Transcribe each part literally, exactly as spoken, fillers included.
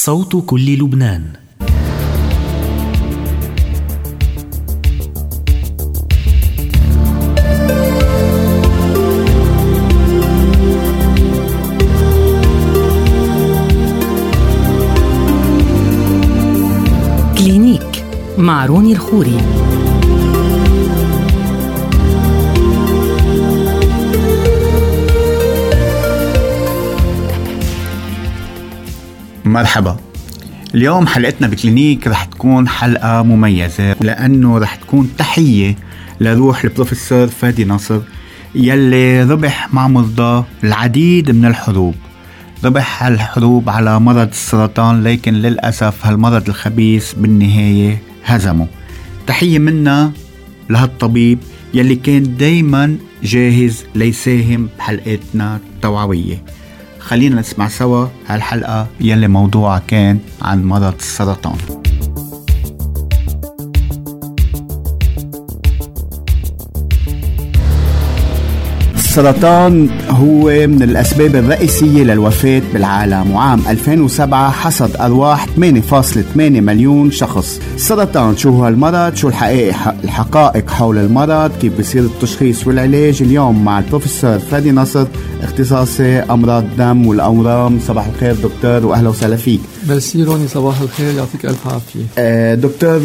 صوت كل لبنان. كلينيك مع روني الخوري. مرحبا. اليوم حلقتنا بكلينيك رح تكون حلقة مميزة لأنه رح تكون تحية لروح البروفيسور فادي نصر يلي ربح مع مرضى العديد من الحروب. ربح الحروب على مرض السرطان، لكن للأسف هالمرض الخبيث بالنهاية هزمه. تحية منا لهالطبيب يلي كان دايما جاهز ليساهم بحلقتنا التوعوية. خلينا نسمع سوا هالحلقة يلي موضوعها كان عن مرض السرطان. السرطان هو من الأسباب الرئيسية للوفاة بالعالم، وعام ألفين وسبعة حصد أرواح ثمانية فاصلة ثمانية مليون شخص. السرطان شو هو المرض؟ شو الحقائق الحقائق حول المرض؟ كيف بيصير التشخيص والعلاج؟ اليوم مع البروفيسور فادي نصر، اختصاصي أمراض دم والأورام. صباح الخير دكتور وأهلا وسهلا فيك. ميرسي روني، صباح الخير، يعطيك ألف عافية. آه دكتور،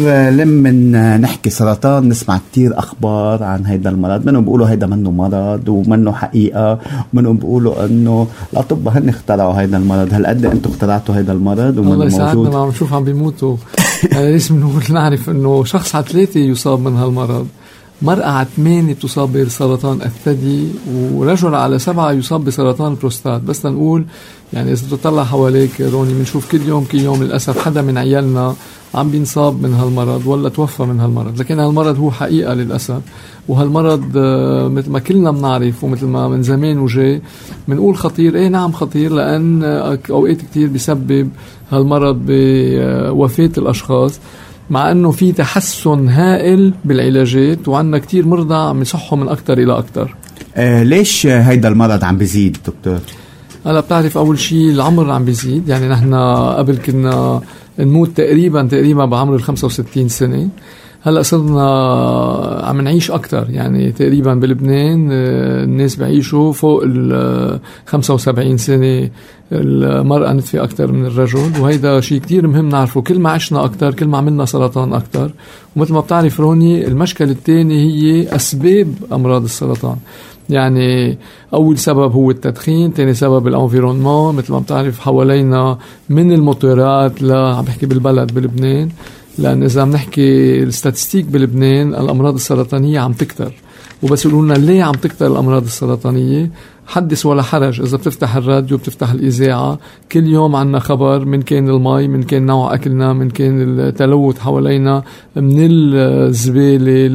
لما نحكي سرطان نسمع كتير أخبار عن هيدا المرض، منهم بيقولوا هيدا منه مرض ومنه حقيقة، ومنهم بيقولوا أنه الأطباء هن اخترعوا هيدا المرض. هل قد أنتوا اخترعتوا هيدا المرض ومنه موجود؟ الله يساعدنا، ما عم نشوف عم بيموتوا. يعني لازم نقول نعرف أنه شخص على ثلاثة يصاب من هالمرض، مرأة على ثمانية تصاب بسرطان الثدي، ورجل على سبعة يصاب بسرطان البروستات. بس نقول يعني إذا تطلع حواليك روني بنشوف كل يوم كل يوم للأسف حدا من عيالنا عم بينصاب من هالمرض ولا توفى من هالمرض. لكن هالمرض هو حقيقة للأسف، وهالمرض مثل ما كلنا بنعرف ومثل ما من زمان وجاي بنقول خطير. ايه نعم خطير، لأن أوقات كتير بيسبب هالمرض بوفاة الأشخاص، مع أنه في تحسن هائل بالعلاجات وعندنا كتير مرضى عم يصحوا من أكتر إلى أكتر. آه ليش هيدا المرض عم بيزيد دكتور؟ هلا بتعرف أول شيء العمر عم بيزيد. يعني نحن قبل كنا نموت تقريبا تقريبا بعمر الخمسة وستين سنة، هلأ صرنا عم نعيش أكتر. يعني تقريبا بلبنان الناس بعيشوا فوق ال خمسة وسبعين سنة، المرأة نتفي أكتر من الرجل، وهيدا شيء كتير مهم نعرفه. كل ما عشنا أكتر كل ما عملنا سرطان أكتر. ومثل ما بتعرف روني المشكلة الثانية هي أسباب أمراض السرطان. يعني أول سبب هو التدخين، تاني سبب الانفيرونمون مثل ما بتعرف حوالينا من الموتورات. لا عم بحكي بالبلد بلبنان، لأن إذا عم نحكي الستاتستيك بلبنان الأمراض السرطانية عم تكتر. وبس يقولون ليه عم تكتر الأمراض السرطانية، حدث ولا حرج. إذا بتفتح الراديو بتفتح الإذاعة كل يوم عنا خبر، من كان المي، من كان نوع أكلنا، من كان التلوث حوالينا، من الزبالة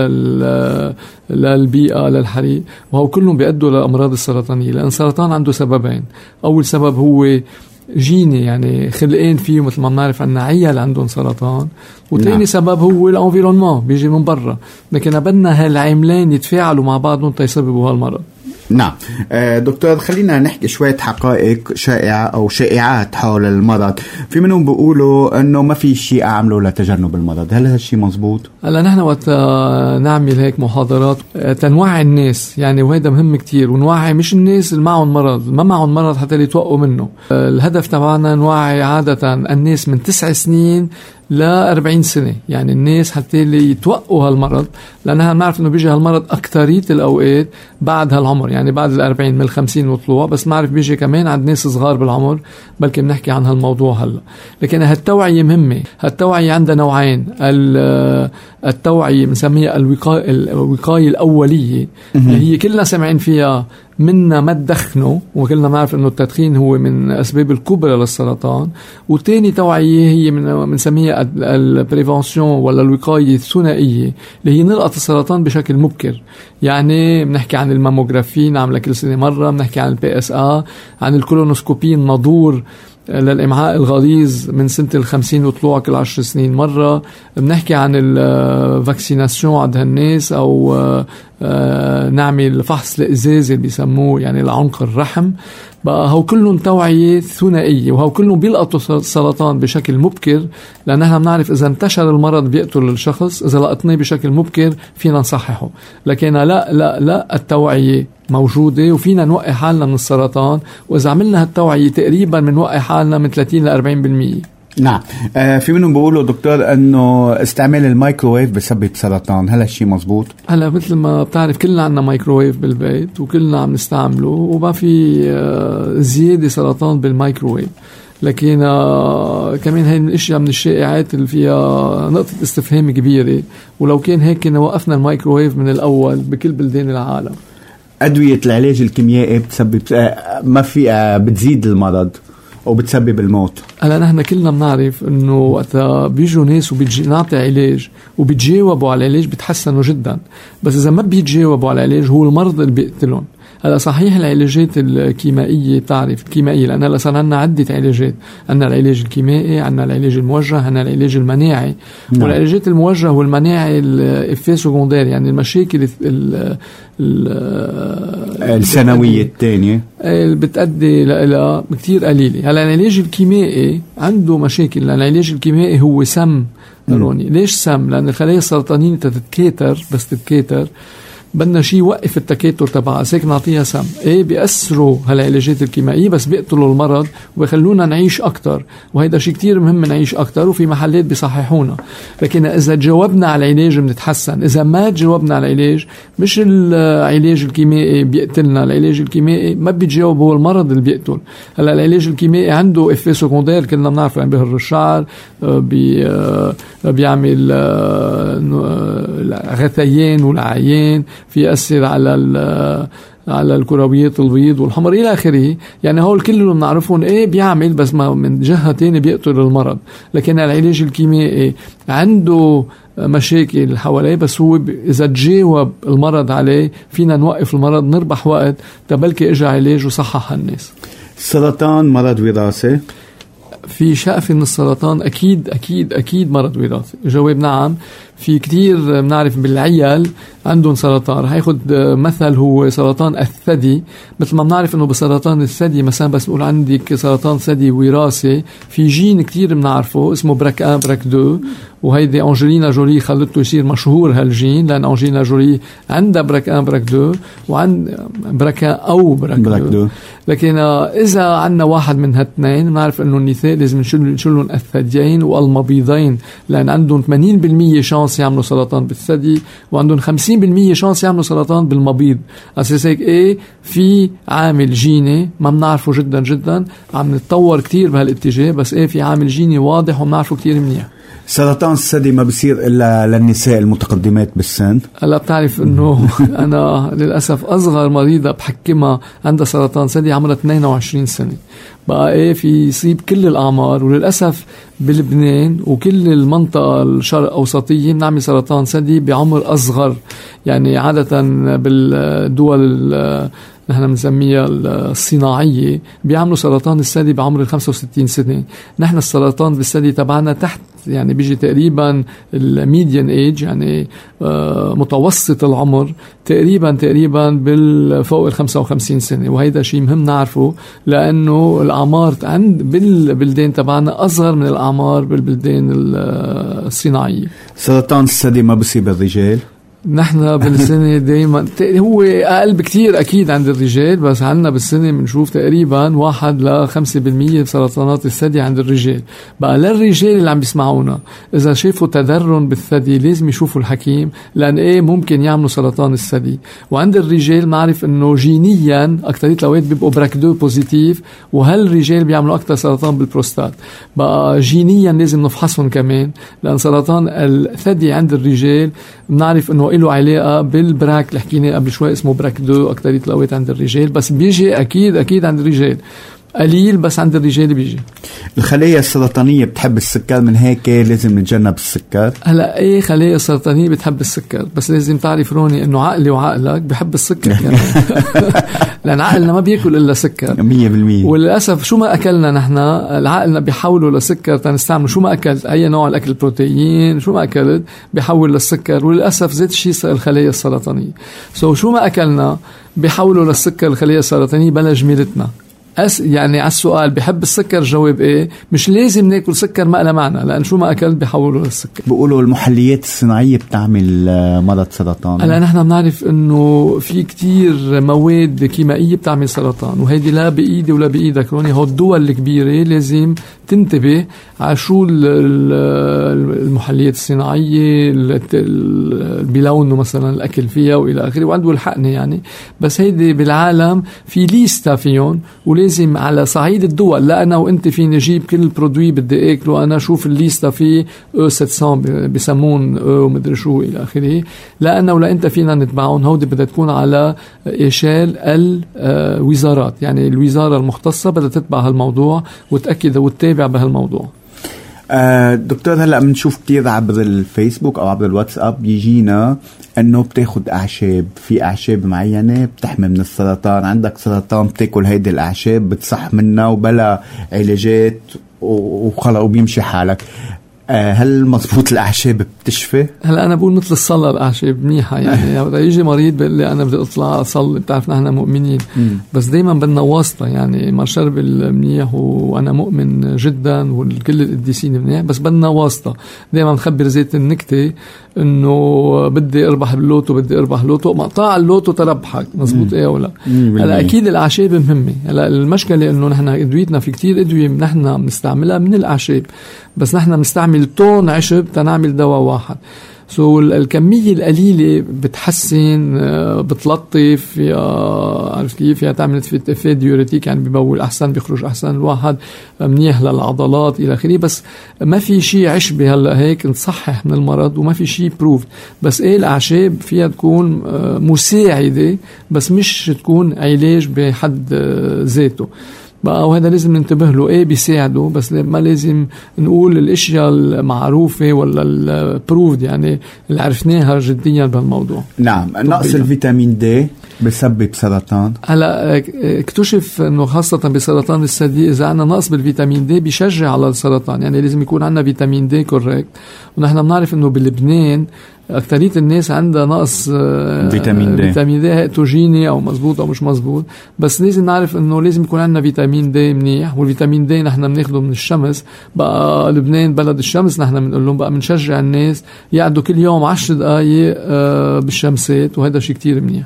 للبيئة للحريق، وهو كلهم بيأدوا للأمراض السرطانية. لأن السرطان عنده سببين. أول سبب هو جيني، يعني خلقين فيه مثل ما بنعرف عنا عيال عندهم سرطان. وثاني نعم. سبب هو الانفيرونمون، بيجي من برا. لكن بدنا هالعاملين يتفاعلوا مع بعضهم تيسببوا هالمرض. نعم دكتور، خلينا نحكي شوية حقائق شائعة أو شائعات حول المرض. في منهم بيقولوا أنه ما في شيء أعمله لتجنب المرض، هل هالشيء مزبوط؟ هلا نحن وقت نعمل هيك محاضرات تنوعي الناس، يعني وهذا مهم كتير، ونوعي مش الناس اللي معهم مرض، ما معهم مرض حتى يتوقعوا منه. الهدف تبعنا نوعي عادة الناس من تسع سنين لا أربعين سنة، يعني الناس حتى اللي يتوقعوا هالمرض، لأنها نعرف إنه بيجي هالمرض أكترية الأوقات بعد هالعمر، يعني بعد الأربعين من الخمسين وطلوع. بس نعرف بيجي كمان عند ناس صغار بالعمر، بلكي بنحكي عن هالموضوع هلا. لكن هالتوعية مهمة. هالتوعية عندها نوعين. التوعية بنسميها الوقاية الوقاية الأولية، اللي هي كلنا سمعين فيها منا ما تدخنوا، وكلنا نعرف انه التدخين هو من اسباب الكبرى للسرطان. وتاني توعية هي من بنسميها البريفنسيون ولا الوقاية الثنائية، اللي هي نلقط السرطان بشكل مبكر. يعني بنحكي عن الماموغرافي نعملها كل سنة مرة، بنحكي عن البي اس ا، عن الكولونوسكوبي النادور للإمعاء الغليظ من سنة الخمسين وطلوع كل عشر سنين مرة. بنحكي عن الفاكسيناسيون عند هالناس، أو نعمل فحص الإزازة اللي بيسموه يعني لعنق الرحم. بقى هو كلهم توعية ثنائية، وهو كلهم بيلقطوا السرطان بشكل مبكر، لأن نحن بنعرف إذا انتشر المرض بيقتل الشخص، إذا لقطناه بشكل مبكر فينا نصححه. لكن لا لا لا التوعية موجودة وفينا نوقع حالنا من السرطان، وإذا عملنا هالتوعية تقريبا من وقع حالنا من ثلاثين إلى أربعين بالمئة. نعم. آه في منهم بيقولوا دكتور انه استعمال الميكروويف بسبب سرطان، هل هالشي مزبوط؟ هلا مثل ما بتعرف كلنا عنا مايكروويف بالبيت وكلنا عم نستعمله، وما في آه زيادة سرطان بالمايكروويف. لكن آه كمان هاي الاشياء من الشائعات اللي فيها نقطة استفهام كبيرة، ولو كان هيك كنا وقفنا المايكروويف من الأول بكل بلدان العالم. أدوية العلاج الكيميائي بتسبب ما في بتزيد المرض وبتسبب الموت. هلا نحن كلنا بنعرف انه وقت بيجوا ناس وبنعطي علاج وبيتجاوبوا على العلاج بتحسنوا جدا، بس اذا ما بيتجاوبوا على العلاج هو المرض اللي بيقتلهم. هلا صحيح العلاجات الكيميائية بتعرف الكيميائية، لأن هلا صار عنا عدة علاجات، عنا العلاج الكيميائي، عنا العلاج الموجه، عنا العلاج المناعي. نعم. والعلاجات الموجه والمناعي الإفيه سكوندير، يعني المشاكل السنوية الثانية بتأدي لها كتير قليلة. هلا العلاج الكيميائي عنده مشاكل، لأن العلاج الكيميائي هو سم روني. ليش سم؟ لأن الخلايا السرطانية تتكاثر، بس تتكاثر بدنا شيء يوقف التكاثر تبعها، هيك نعطيها سم. ايه بيأثروا هالعلاجات الكيميائية بس بيقتلوا المرض وبيخلونا نعيش أكتر، وهيدا شيء كتير مهم نعيش أكتر، وفي محلات بيصححونا. لكن إذا جاوبنا على العلاج بنتحسن، إذا ما جاوبنا على العلاج مش العلاج الكيميائي بيقتلنا، العلاج الكيميائي ما بيتجاوب، هو المرض اللي بيقتل. هلا العلاج الكيميائي عنده إفيه سكوندير كلنا بنعرف، يعني بيهر الشعر، بي بيعمل غثيان والعيان، في يأثر على على الكرويات البيض والحمر إلى آخره. يعني هول كله بنعرفهم إيه بيعمل، بس ما من جهة تانية بيقتل المرض. لكن العلاج الكيميائي عنده مشاكل حواليه، بس هو إذا تجاوب المرض عليه فينا نوقف المرض، نربح وقت تبلكي إجا علاج وصحح الناس. السرطان مرض وراثي؟ في شقف من السرطان أكيد أكيد أكيد مرض وراثي. جواب نعم. في كتير بنعرف بالعيال عندهم سرطان. هياخد مثل هو سرطان الثدي. مثل ما بنعرف انه بسرطان الثدي مثلا، بس بقول عندك سرطان ثدي وراثي، في جين كتير بنعرفه اسمه براك واحد براك اثنين، وهيدي أنجلينا جولي خلته يصير مشهور هالجين، لأن أنجلينا جولي عندها براك واحد براك اثنين وعند براك أو براك اثنين. لكن إذا عندنا واحد من هالاثنين بنعرف انه النساء لازم نشلهم الثديين والمبيضين، لأن عندهم ثمانين بالمئة شانس يعملوا سرطان بالثدي، وعندهم خمسين بالمئة شانس يعملوا سرطان بالمبيض. أساس هيك إيه في عامل جيني ما بنعرفه جدا جدا، عم نتطور كتير بهالاتجاه، بس إيه في عامل جيني واضح وبنعرفه كتير منيح. سرطان الثدي ما بصير إلا للنساء المتقدمات بالسن. هلا بتعرف إنه أنا للأسف أصغر مريضة بحكمها عندها سرطان ثدي عمرها اثنين وعشرين سنة. بقى إيه في يصيب كل الأعمار، وللأسف بلبنان وكل المنطقة الشرق أوسطية بنعمل سرطان ثدي بعمر أصغر. يعني عادة بالدول نحن بنسميها الصناعية بيعملوا سرطان الثدي بعمر خمسة وستين سنة. نحن السرطان بالثدي تبعنا تحت، يعني بيجي تقريبا الميديان ايج، يعني متوسط العمر تقريبا تقريبا بالفوق ال خمسة وخمسين سنة. وهيدا شيء مهم نعرفه، لأنه الأعمار عند بالبلدان تبعنا أصغر من الأعمار بالبلدان الصناعية. سرطان الثدي ما بصيب الرجال؟ نحن بالسنة دايما هو أقل بكتير أكيد عند الرجال، بس عنا بالسنة بنشوف تقريبا واحد لخمسة بالمية سرطانات الثدي عند الرجال. بقى للرجال اللي عم بيسمعونا إذا شافوا تدرن بالثدي لازم يشوفوا الحكيم، لأن إيه ممكن يعملوا سرطان الثدي. وعند الرجال معرف إنه جينيا أكترية الأوقات بيبقوا براك دو بوزيتيف، وهالرجال بيعملوا أكتر سرطان بالبروستات. بقى جينيا لازم نفحصهم كمان، لأن سرطان الثدي عند الرجال بنعرف إنه له علاقة بالبراك اللي حكينا قبل شوي اسمه براك اثنين أكترية الأوقات عند الرجال، بس بيجي أكيد أكيد عند الرجال قليل، بس عند الرجال بيجي. الخلايا السرطانية بتحب السكر، من هيك لازم نتجنب السكر. هلا ايه خلايا السرطانية بتحب السكر، بس لازم تعرف روني انه عقلي وعقلك بحب السكر يعني. لان عقلنا ما بياكل الا سكر مية بالمية. وللاسف شو ما اكلنا نحن العقلنا بيحولوا لسكر تنستعمل. شو ما اكلت اي نوع الاكل بروتين شو ما اكلت بيحول للسكر، وللاسف زيت الشيء الخلايا السرطانية. سو so شو ما اكلنا بيحولوا للسكر الخلايا السرطانية بلا جميلتنا. أس يعني على السؤال بحب السكر جواب ايه، مش لازم ناكل سكر ما له معنى، لأن شو ما أكلت بيحولوا للسكر. بيقولوا المحليات الصناعية بتعمل مرض سرطان. هلا نحن بنعرف إنه في كتير مواد كيميائية بتعمل سرطان، وهيدي لا بإيدي ولا بإيدك. روني هو الدول الكبيرة لازم تنتبه على شو المحليات الصناعية اللي بيلونوا مثلا الأكل فيها وإلى آخره، وعنده الحقنة يعني. بس هيدي بالعالم في ليستا فيهم، ولازم على صعيد الدول، لا أنا وإنت فيني جيب كل برودوي بدي أكله، أنا شوف الليستا فيه أو سبعمية بيسمون أو مدري شو إلى آخره، لا أنا ولا إنت فينا نتبعون. هودي بدها تكون على إشال الوزارات، يعني الوزارة المختصة بدها تتبع هالموضوع وتأكد وتتابع بهالموضوع. آه دكتور، هلأ بنشوف كتير عبر الفيسبوك أو عبر الواتساب يجينا أنه بتاخد أعشاب، في أعشاب معينة بتحمي من السرطان، عندك سرطان بتاكل هيدي الأعشاب بتصح منها وبلا علاجات وخلاص وبيمشي حالك. هل مضبوط الأعشاب بتشفي؟ هلا أنا بقول مثل الصلاة الأعشاب منيحة يعني. بدأ يجي مريض بيقول لي أنا بدي أطلع أصلي، بتعرف نحن مؤمنين بس دايما بدنا واسطة يعني. ما شرب المنيح وأنا مؤمن جدا وكل القديسين منيح، بس بدنا واسطة. دايما نخبر زيت النكتة إنه بدي أربح باللوتو، بدي أربح لوتو، مقطع اللوتو تربحك مزبوط إيه ولا؟ هلا أكيد الأعشاب مهمة. هلا المشكلة إنه نحن أدويتنا في كتير أدوية نحن بنستعملها من الأعشاب، بس نحن بنستعمل طون عشب تنعمل دواء واحد. سو الكمية القليلة بتحسن، بتلطف، فيها عرفت كيف، فيها تعمل فيه ديوريتيك يعني بيبول أحسن، بيخرج أحسن الواحد، منيح للعضلات إلى آخره. بس ما في شيء عشبي هلا هيك نصحح من المرض، وما في شيء بروف. بس إيه الأعشاب فيها تكون مساعدة بس مش تكون علاج بحد ذاته بقى، وهذا لازم ننتبه له. ايه بيساعده بس ما لازم نقول الاشياء المعروفة ولا البروفد يعني اللي عرفناها جديا بهالموضوع. نعم. نقص الفيتامين دي بسبب سرطان. هلا اكتشف انه خاصة بسرطان الثدي اذا عنا نقص بالفيتامين دي بيشجع على السرطان، يعني لازم يكون عنا فيتامين دي كوريكت. ونحن بنعرف انه بلبنان أكترية الناس عندها نقص فيتامين دي، فيتامين دي هيتوجيني أو مزبوط أو مش مزبوط. بس لازم نعرف إنه لازم يكون عندنا فيتامين دي منيح، والفيتامين دي نحن بناخده من الشمس. بقى لبنان بلد الشمس، نحن بنقول لهم بقى بنشجع الناس يقعدوا كل يوم عشر دقايق بالشمسات، وهذا شيء كتير منيح.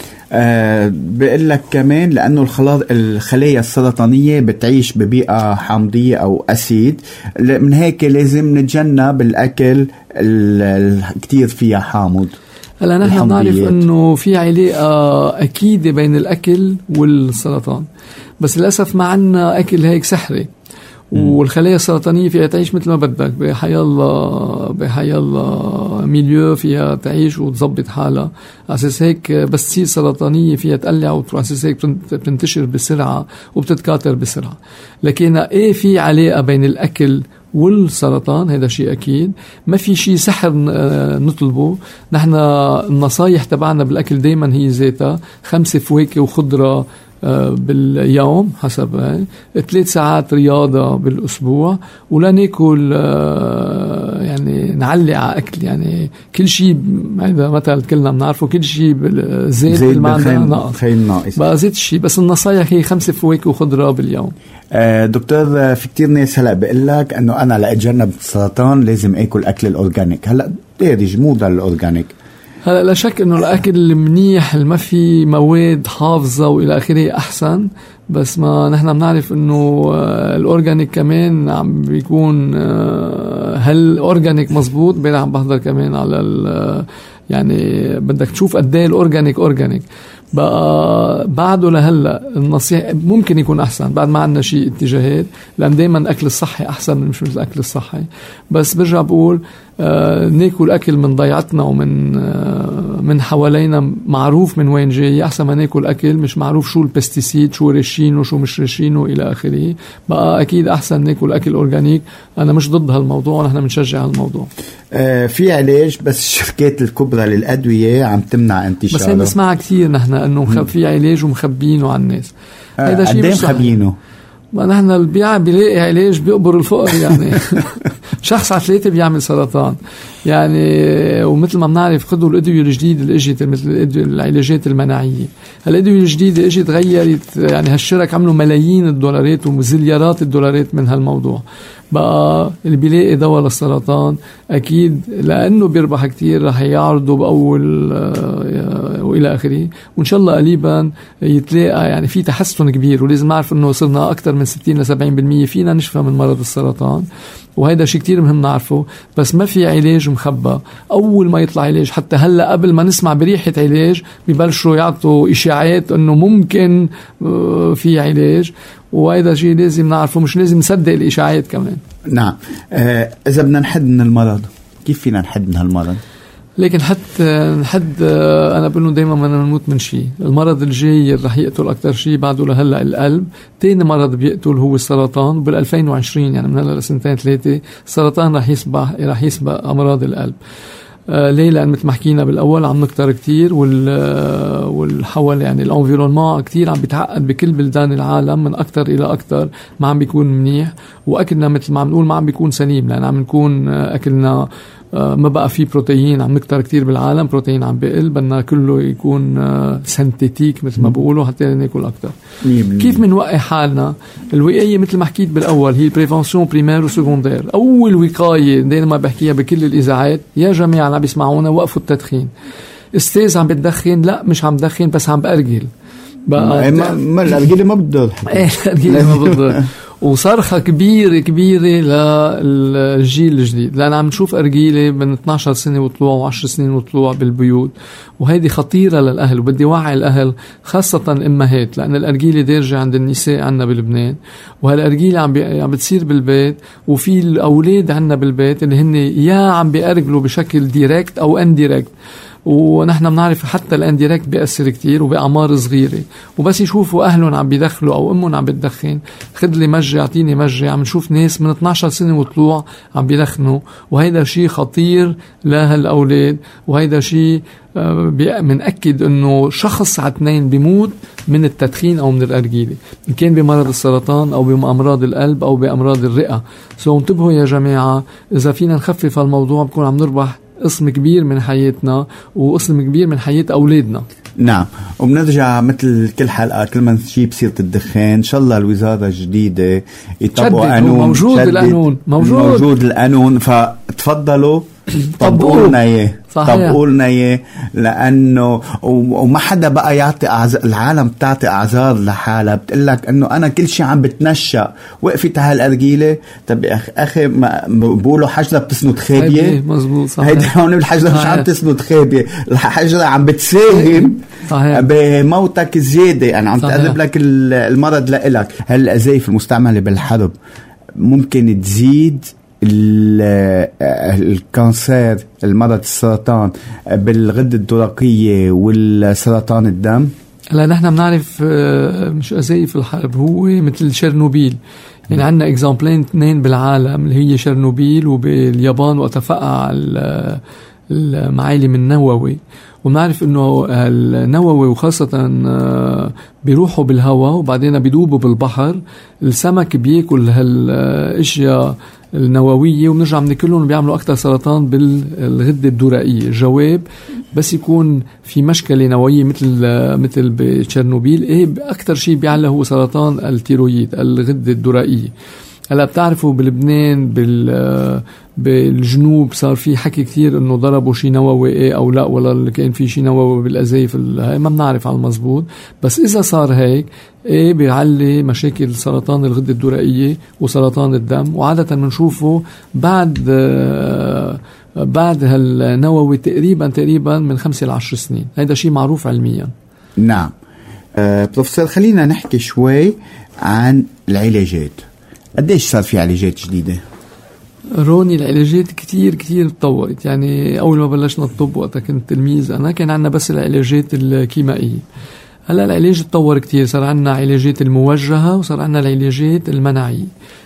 أه بقول لك كمان لأنه الخلايا السرطانية بتعيش ببيئة حامضية أو أسيد، من هيك لازم نتجنب الأكل كتير فيها حامض. هلا نحن نعرف إنه في علاقة أكيدة بين الأكل والسرطان، بس للأسف ما عنا أكل هيك سحري. والخلايا السرطانية فيها تعيش مثل ما بدك بحي الله بحي الله ميليو فيها تعيش وتظبط حالها. أساس هيك بس تصير سرطانية فيها تقلع وتروح، أساس هيك بتنتشر بسرعة وبتتكاثر بسرعة. لكن إيه في علاقة بين الأكل والسرطان؟ هذا شيء أكيد. ما في شيء سحر نطلبه. نحن النصايح تبعنا بالأكل دايما هي ذاتها خمسة فواكه وخضرة باليوم حسب ثلاث ساعات رياضة بالأسبوع، ولا ناكل يعني نعلق على أكل يعني كل شيء. هذا مثل كلنا بنعرفه، كل شيء زيت بالمعنى ناقص بقى زيت الشيء. بس النصايح هي خمسة فواكه وخضرة باليوم. آه دكتور، في كتير ناس هلأ بقول لك أنه أنا لأتجنب السرطان لازم أكل أكل الأورجانيك. هلأ دارج موضة الأورجانيك. هلا لا شك انه الاكل المنيح اللي ما في مواد حافظه والى اخره احسن، بس ما نحن بنعرف انه الاورجانيك كمان عم بيكون هل اورجانيك مزبوط. بين عم بحضر كمان على يعني بدك تشوف قد ايه الاورجانيك اورجانيك بقى بعده لهلا. النصيحة ممكن يكون أحسن بعد ما عندنا شيء اتجاهات، لأن دايما أكل الصحي أحسن من مش مثل أكل الصحي. بس برجع بقول آه ناكل أكل من ضيعتنا ومن آه من حوالينا معروف من وين جاي، أحسن ما ناكل أكل مش معروف شو البستيسيد، شو رشينه شو مش رشينه إلى آخره. بقى أكيد أحسن ناكل أكل أورجانيك. أنا مش ضد هالموضوع ونحن بنشجع هالموضوع. آه في علاج، بس الشركات الكبرى للأدوية عم تمنع انتشاره. بس نسمعها كثير نحن انه في علاج ومخبينه عن الناس. هذا شيء مش مخبينه. ما نحن اللي بيعمل بيلاقي علاج بيقبر الفقر يعني. شخص على ثلاثة بيعمل سرطان يعني. ومثل ما بنعرف خذوا الأدوية الجديدة اللي اجت مثل العلاجات المناعية. الأدوية الجديدة اجت غيرت يعني هالشرك عملوا ملايين الدولارات ومليارات الدولارات من هالموضوع. بقى اللي بيلاقي دواء للسرطان أكيد لأنه بيربح كتير رح يعرضه بأول وإلى آخره. وإن شاء الله قريبا يتلاقى يعني في تحسن كبير. ولازم نعرف إنه صرنا أكتر من ستين لسبعين بالمية فينا نشفى من مرض السرطان، وهذا شيء كتير مهم نعرفه. بس ما في علاج مخبى. أول ما يطلع علاج حتى هلأ قبل ما نسمع بريحة علاج ببلشوا يعطوا إشاعات إنه ممكن في علاج، وهذا شيء لازم نعرفه. مش لازم نصدق الإشاعات كمان. نعم. آه إذا بدنا نحد من المرض كيف فينا نحد من هالمرض؟ لكن حتى نحد أنا بقول دايما ما نموت من شيء. المرض الجاي رح يقتل أكتر شيء بعده لهلا القلب. تاني مرض بيقتل هو السرطان. وبال2020 يعني من هلا لسنتين ثلاثة السرطان رح يسبق رح يسبق أمراض القلب. آه ليه؟ لأن مثل ما حكينا بالأول عم نكتر كتير وال والحول يعني الانفيرونمون كتير عم بيتعقد بكل بلدان العالم من أكتر إلى أكتر. ما عم بيكون منيح، وأكلنا مثل ما عم نقول ما عم بيكون سليم، لأن عم نكون أكلنا ما بقى فيه بروتين. عم نكتر كتير بالعالم، بروتين عم بقل، بدنا كله يكون سنتيتيك مثل ما بقولوا حتى ناكل أكتر. كيف منوقع حالنا؟ الوقاية مثل ما حكيت بالأول هي البريفنسيون بريمير وسكوندير. أول وقاية دايما بحكيها بكل الإذاعات يا جماعة اللي عم بيسمعونا وقفوا التدخين. استاذ عم بتدخن؟ لا مش عم بدخن بس عم بأرجل. بقى ما, ما الأرجيلة ما بتضر. ايه الأرجيلة ما بتضر. وصرخة كبيرة كبيرة للجيل الجديد، لأن عم نشوف أرجيلة من اثنتي عشرة سنة وطلوع وعشر سنين وطلوع بالبيوت، وهيدي خطيرة للأهل. وبدي وعي الأهل خاصة الأمهات، لأن الأرجيلة دارجة عند النساء عنا بلبنان، وهالأرجيلة عم, عم بتصير بالبيت. وفي الأولاد عنا بالبيت اللي هن يا عم بيأرجلوا بشكل ديركت أو انديركت، ونحن بنعرف حتى الانديركت بيأثر كتير وبأعمار صغيرة. وبس يشوفوا أهلهم عم بيدخلوا أو أمهم عم بتدخن، خد لي مجة اعطيني مجة. عم نشوف ناس من اثنتي عشرة سنة وطلوع عم بيدخنوا، وهيدا شيء خطير لهالأولاد. وهيدا شيء بنأكد أنه شخص على اثنين بيموت من التدخين أو من الأرجيلة، إن كان بمرض السرطان أو بأمراض القلب أو بأمراض الرئة. سو انتبهوا يا جماعة، إذا فينا نخفف الموضوع بكون عم نربح قسم كبير من حياتنا وقسم كبير من حياة أولادنا. نعم. وبنرجع مثل كل حلقة كل ما نجيب سيرة الدخان إن شاء الله الوزارة الجديدة يطبقوا قانون. موجود القانون موجود. موجود القانون، فتفضلوا طبقوا لنا اياه طبقوا لنا اياه، لانه وما حدا بقى يعطي أعذار. العالم بتعطي اعذار لحالها، بتقول لك انه انا كل شيء عم بتنشأ. وقفت هالارجيله، طب يا اخي اخي بقولوا حجره بتسند خابيه. مزبوط صحيح. هيدي هون الحجره مش عم تسند خابيه، الحجره عم بتساهم بموتك زياده، يعني عم تقرب لك المرض لإلك. هالأزايف المستعمله بالحرب ممكن تزيد الكانسير، المرض السرطان بالغدة الدرقية والسرطان الدم. لا نحن بنعرف مش أزايف الحرب، هو مثل شرنوبيل. يعني عندنا اكزامبلين اثنين بالعالم اللي هي شرنوبيل وباليابان وتفقع المعالم النووي. ونعرف انه النووي وخاصة بيروحوا بالهواء وبعدين بيدوبوا بالبحر. السمك بياكل هالاشياء النووية وبنرجع بناكلهم وبيعملوا أكتر سرطان بالغدة الدرقية. الجواب بس يكون في مشكلة نووية مثل مثل بتشيرنوبيل، إيه أكتر شيء بيعلى هو سرطان التيرويد، الغدة الدرقية. هلا بتعرفوا بلبنان بال بالجنوب صار في حكي كتير انه ضربوا شيء نووي ايه او لا، ولا اللي كان في شيء نووي بالازايف هاي ما بنعرف على المزبوط. بس اذا صار هيك ايه بيعلي مشاكل سرطان الغدة الدرقية وسرطان الدم، وعادة بنشوفه بعد آه بعد هالنووي تقريبا تقريبا من خمسة لعشر سنين. هذا شيء معروف علميا. نعم. آه بروفيسور خلينا نحكي شوي عن العلاجات. قديش صار في علاجات جديدة؟ روني العلاجات كتير كتير تطورت. يعني أول ما بلشنا الطب وقتها كنت تلميذ أنا كان عنا بس العلاجات الكيميائية. هلا العلاج تطور كتير، صار عنا علاجات الموجهة وصار عنا العلاجات المناعية.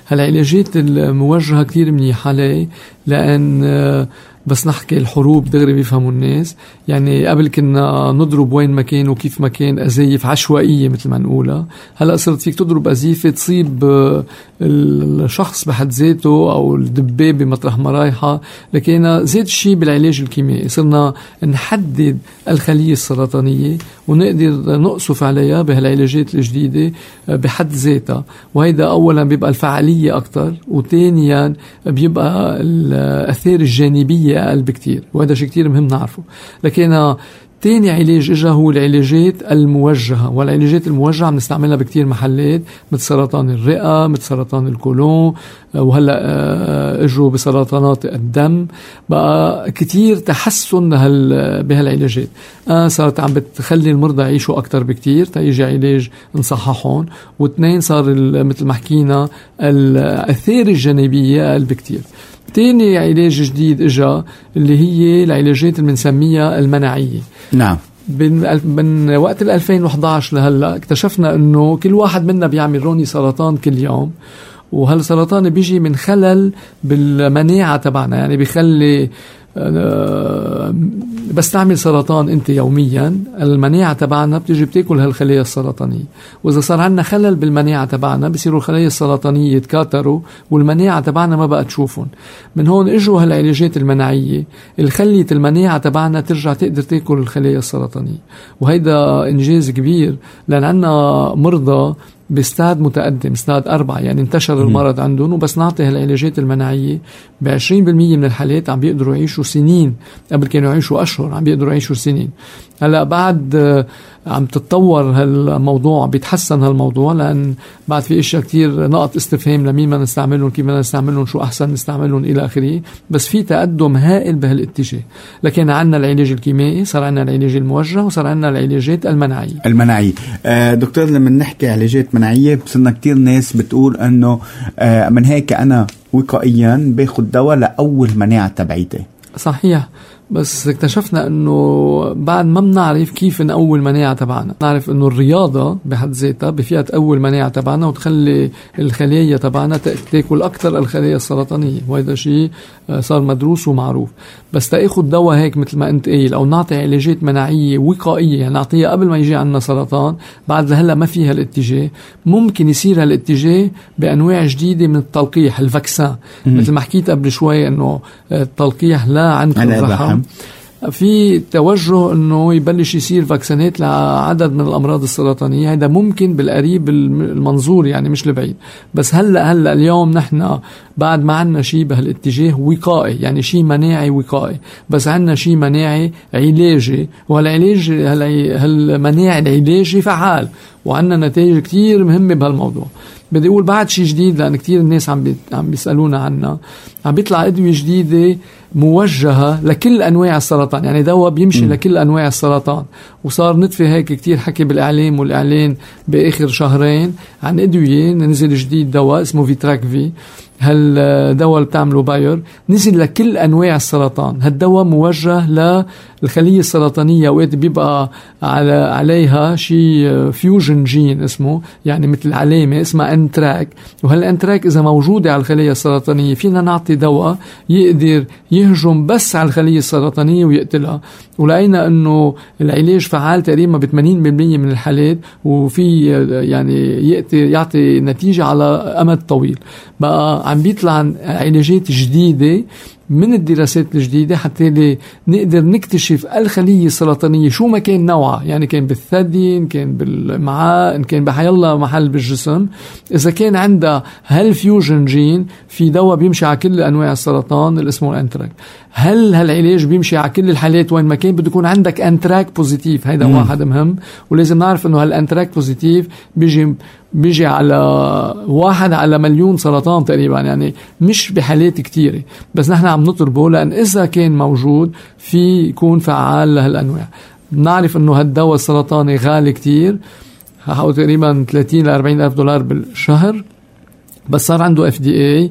هالعلاجات الموجهة كتير منيحة لي، لأن بس نحكي الحروب دغري بيفهموا الناس. يعني قبل كنا نضرب وين ما كان وكيف ما كان أزيف عشوائية مثل ما نقولها، هلأ صرت فيك تضرب أزيفة تصيب الشخص بحد ذاته أو الدبابة مطرح ما رايحة. لكن زيد الشيء بالعلاج الكيميائي، صرنا نحدد الخلية السرطانية ونقدر نقصف عليها بهالعلاجات الجديدة بحد ذاتها. وهيدا أولا بيبقى الفعالية أكتر، وثانيا بيبقى الأثار الجانبية أقل بكتير، وهذا شيء كتير مهم نعرفه. لكن تاني علاج اجا هو العلاجات الموجهة، والعلاجات الموجهة عم نستعملها بكتير محلات، مثل سرطان الرئة، مثل سرطان الكولون، وهلأ اجوا بسرطانات الدم. بقى كتير تحسن بهالعلاجات. آه صارت عم بتخلي المرضى يعيشوا أكتر بكتير تيجي علاج نصححهم، واثنين صار مثل ما حكينا الأثار الجانبية أقل بكتير. تاني علاج جديد اجا اللي هي العلاجات اللي بنسميها المناعية. نعم. من وقت ال ألفين وإحدى عشر لهلا اكتشفنا انه كل واحد منا بيعمل روني سرطان كل يوم، وهالسرطان بيجي من خلل بالمناعة تبعنا. يعني بيخلي بس تعمل سرطان انت يوميا، المناعة تبعنا بتيجي بتاكل هالخلايا السرطانية، واذا صار عندنا خلل بالمناعة تبعنا بيصيروا الخلايا السرطانية يتكاثروا والمناعة تبعنا ما بقى تشوفهم. من هون اجوا هالعلاجات المناعية اللي خليت المناعة تبعنا ترجع تقدر تاكل الخلايا السرطانية. وهيدا انجاز كبير، لان عندنا مرضى بستاد متقدم، ستاد أربعة، يعني انتشر المرض عندهم، وبس نعطي هالعلاجات المناعية بعشرين بالمية من الحالات عم بيقدروا يعيشوا سنين. قبل كانوا يعيشوا أشهر، عم بيقدروا يعيشوا سنين. هلأ بعد عم تتطور هالموضوع، بيتحسن هالموضوع، لأن بعد في اشياء كتير نقط استفهام لمين ما نستعملهم، كيف ما نستعملهم، شو أحسن نستعملهم إلى آخره. بس في تقدم هائل بهالاتجاه. لكن عنا العلاج الكيميائي، صار عنا العلاج الموجه، وصار عنا العلاجات المناعية. المناعية آه دكتور، لما نحكي علاجات مناعية بصرنا كتير ناس بتقول أنه آه من هيك أنا وقائيا باخد دواء لأول مناعة تبعيتي. صحيح، بس اكتشفنا انه بعد ما بنعرف كيف نقوي المناعة تبعنا. نعرف انه الرياضة بحد ذاتها بفيها تقوي المناعة تبعنا وتخلي الخلايا تبعنا تاكل اكتر الخلايا السرطانية، وهذا شيء صار مدروس ومعروف. بس تاخد دواء هيك مثل ما انت قايل، او نعطي علاجات مناعية وقائية، يعني نعطيها قبل ما يجي عنا سرطان، بعد هلا ما فيها الاتجاه، ممكن يصير هالاتجاه بانواع جديدة من التلقيح، الفاكسان. مثل ما حكيت قبل شوي انه التلقيح لا عن الرحم، في توجه انه يبلش يصير فاكسينات لعدد من الامراض السرطانيه. هذا ممكن بالقريب المنظور، يعني مش لبعيد. بس هلا هلا اليوم نحن بعد ما عنا شيء بهالاتجاه وقائي، يعني شيء مناعي وقائي، بس عنا شيء مناعي علاجي، وهالعلاج هالمناعي العلاجي فعال، وعنا نتائج كتير مهمه بهالموضوع. بدي اقول بعد شيء جديد، لان كتير الناس عم بي عم بيسالونا عنه، عم بيطلع ادويه جديده موجهه لكل انواع السرطان، يعني دواء بيمشي م. لكل انواع السرطان. وصار نتفه هيك كتير حكي بالاعلام والاعلان باخر شهرين عن ادويه، نزل جديد دواء اسمه فيتراك في، هالدواء اللي بتعمله باير، نزل لكل انواع السرطان. هالدواء موجه للخليه السرطانيه، اوقات بيبقى على عليها شيء فيوجن جين اسمه، يعني مثل علامه اسمها انتراك، وهالانتراك اذا موجوده على الخليه السرطانيه فينا نعطي دواء يقدر يهجم بس على الخليه السرطانيه ويقتلها. ولقينا انه العلاج فعال تقريبا ب ثمانين بالمية من الحالات، وفي يعني يعطي يعطي نتيجه على امد طويل. بقى عم بيطلع علاجات جديدة من الدراسات الجديدة حتى نقدر نكتشف الخلية السرطانية شو ما كان نوعها، يعني كان بالثدي، إن كان بالمعاء، إن كان بحيالله محل بالجسم. إذا كان عندها هالفيوجن جين، في دواء بيمشي على كل أنواع السرطان اللي اسمه الانتراك. هل هالعلاج بيمشي على كل الحالات وين ما كان؟ بده يكون عندك انتراك بوزيتيف، هيدا مم. واحد مهم. ولازم نعرف إنه هالانتراك بوزيتيف بيجي بيجي على واحد على مليون سرطان تقريبا، يعني مش بحالات كتيرة، بس نحن عم نطلبه لأن إذا كان موجود في يكون فعال لهالأنواع. نعرف إنه هالدواء السرطاني غالي كتير، حوالي تقريبا ثلاثين إلى أربعين ألف دولار بالشهر، بس صار عنده إف دي إيه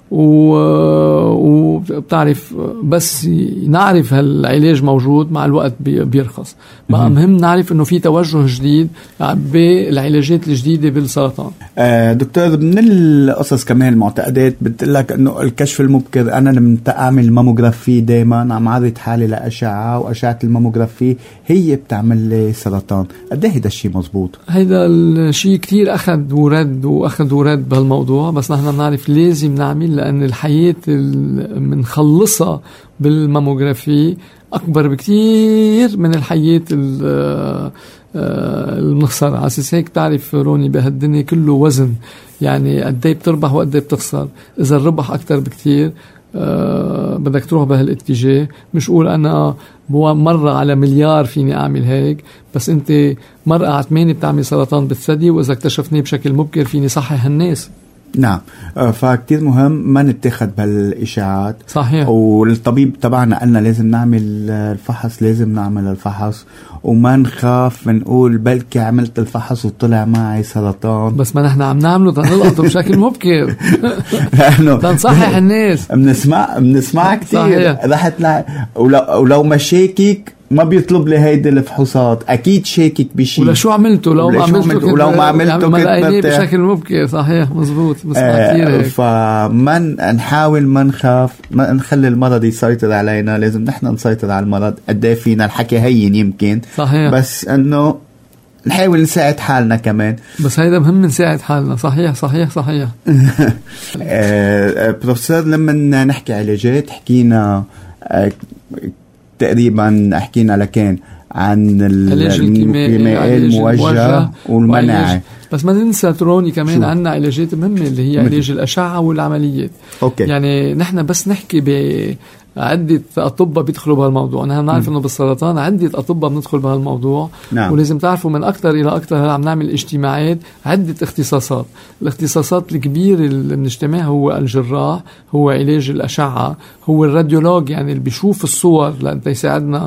وبتعرف بس نعرف هالعلاج موجود مع الوقت بيرخص. بقى مهم نعرف انه في توجه جديد بالعلاجات الجديدة بالسرطان. آه دكتور، من القصص كمان المعتقدات بتقلك انه الكشف المبكر، انا لما اعمل ماموغرافي دايما عم عرض حالي لاشعة، واشعة الماموغرافي هي بتعمل لي سرطان. قد ايه هيدا الشيء مزبوط؟ هيدا الشيء كتير اخذ ورد واخذ ورد بهالموضوع، بس نحن بنعرف لازم نعمل، لأن الحياة منخلصها بالماموغرافي أكبر بكتير من الحياة المخسرة. على أساس هيك تعرف روني بهالدنيا كله وزن، يعني قد ايه بتربح وقد ايه بتخسر. إذا الربح أكتر بكتير أه بدك تروح بهالاتجاه. مش قول أنا مرة على مليار فيني أعمل هيك، بس أنت مرة على ثمانية بتعمل سرطان بالثدي، وإذا اكتشفني بشكل مبكر فيني صحح الناس. نعم، فكتير مهم ما نتخذ بالإشاعات. صحيح. والطبيب تبعنا قالنا لازم نعمل الفحص، لازم نعمل الفحص، وما نخاف نقول بلكي عملت الفحص وطلع معي سرطان، بس ما نحن عم نعمله تنلقطه بشكل مبكر لأنه تنصحح الناس. بنسمع بنسمع كتير رح تلاقي، ولو, ولو ما شاكك ما بيطلب لي هيدي الفحوصات، اكيد شاكك بشيء. ولا شو عملته لو ما عملته ولو ما عملته يعني بشكل مبكر. صحيح مزبوط. بس آه كثير هيك. فمن نحاول ما نخاف، ما نخلي المرض يسيطر علينا. لازم نحن نسيطر على المرض. قد ايه فينا الحكي هين يمكن. صحيح. بس انه نحاول نساعد حالنا كمان. بس هيدا مهم نساعد حالنا. صحيح صحيح صحيح. آه بروفيسور، لما نحكي علاجات حكينا آه تقريبا حكينا لكن عن الكيميائي الموجه والمناعي. بس ما ننسى تروني كمان عنا علاجات مهمة اللي هي علاج الأشعة والعمليات. أوكي. يعني نحن بس نحكي بعدة أطباء بيدخلوا بهالموضوع. نحن نعرف إنه بالسرطان عدة أطباء بندخل بهالموضوع. نعم. ولازم تعرفوا من أكتر إلى أكتر عم نعمل اجتماعات عدة اختصاصات. الاختصاصات الكبيرة اللي بنجتمع هو الجراح، هو علاج الأشعة، هو الراديولوج يعني اللي بيشوف الصور لأن يساعدنا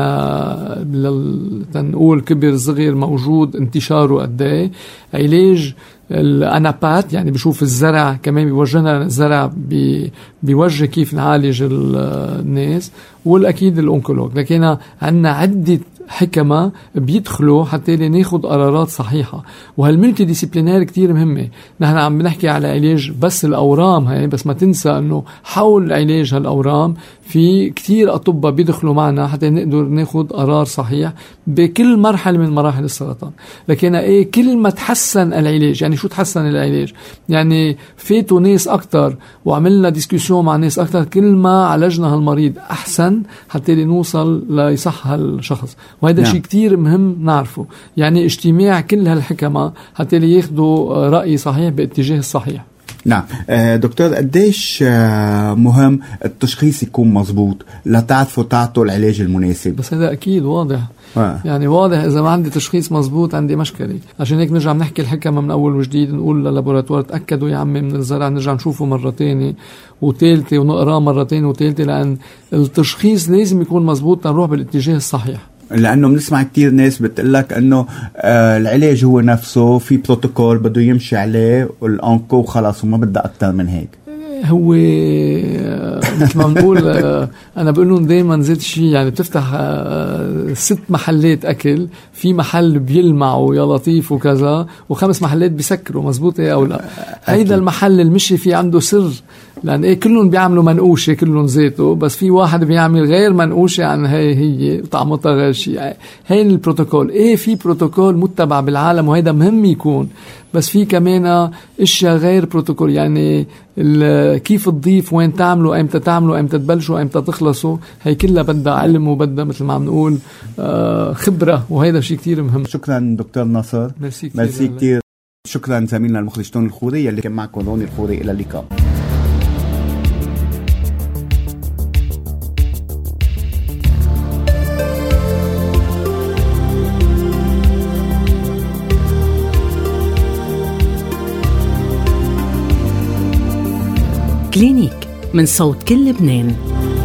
تنقول كبر صغير موجود انتشاره قد ايه. علاج الانابات يعني بيشوف الزرع، كمان بيوجهنا الزرع بي بيوجه كيف نعالج الناس. والاكيد الأونكولوج. لكن عندنا عدة حكمة بيدخلوا حتى ناخد قرارات صحيحة. وهالملتي ديسيبلينير كتير مهمة. نحن عم بنحكي على علاج بس الأورام هاي، بس ما تنسى أنه حول علاج هالأورام في كتير أطباء بيدخلوا معنا حتى نقدر ناخد قرار صحيح بكل مرحلة من مراحل السرطان. لكن إيه كل ما تحسن العلاج، يعني شو تحسن العلاج؟ يعني فاتوا ناس أكتر وعملنا ديسكوسيون مع ناس أكتر، كل ما عالجنا هالمريض أحسن حتى نوصل ليصح هالشخص. وهذا نعم. شيء كتير مهم نعرفه. يعني اجتماع كل هالحكمة حتى ياخدوا رأي صحيح باتجاه الصحيح. نعم دكتور، قديش مهم التشخيص يكون مزبوط لتعرفوا تعطوا العلاج المناسب؟ بس هذا أكيد واضح. آه. يعني واضح إذا ما عندي تشخيص مزبوط عندي مشكلة. عشان هيك نرجع نحكي الحكمة من أول وجديد، نقول للابوراتوار تأكدوا يا عمي من الزرع، نرجع نشوفه مرة تانية وثالثة ونقرأ مرة تانية وثالثة، لأن التشخيص لازم يكون مزبوط نروح بالاتجاه الصحيح. لأنه بنسمع كتير ناس بتقلك أنه آه العلاج هو نفسه في بروتوكول بده يمشي عليه والأنكو وخلاص وما بدأ أكتر من هيك. هو مثل ما بنقول أنا بقول لهم دايما زيت شيء، يعني بتفتح ست محلات أكل، في محل بيلمعوا يا لطيف وكذا، وخمس محلات بيسكروا. مزبوط إيه أو لا؟ هيدا المحل المشي فيه عنده سر، لأن إيه كلهم بيعملوا منقوشة كلهم زيته، بس في واحد بيعمل غير منقوشة عن هاي هي وطعمتها غير شيء. هاي البروتوكول إيه في بروتوكول متبع بالعالم وهيدا مهم يكون، بس في كمان اشياء غير بروتوكول. يعني كيف تضيف، وين تعملوا، ايمتى تعملوا، ايمتى تبلشوا، ايمتى تخلصوا، هي كلها بدها علم وبدها مثل ما عم نقول خبرة، وهيدا شيء كتير مهم. شكرا دكتور ناصر. ميرسي كتير, ميرسي كتير. شكرا زميلنا المخرج توني الخوري اللي كان معكم روني الخوري. إلى اللقاء. كلينيك من صوت كل لبنان.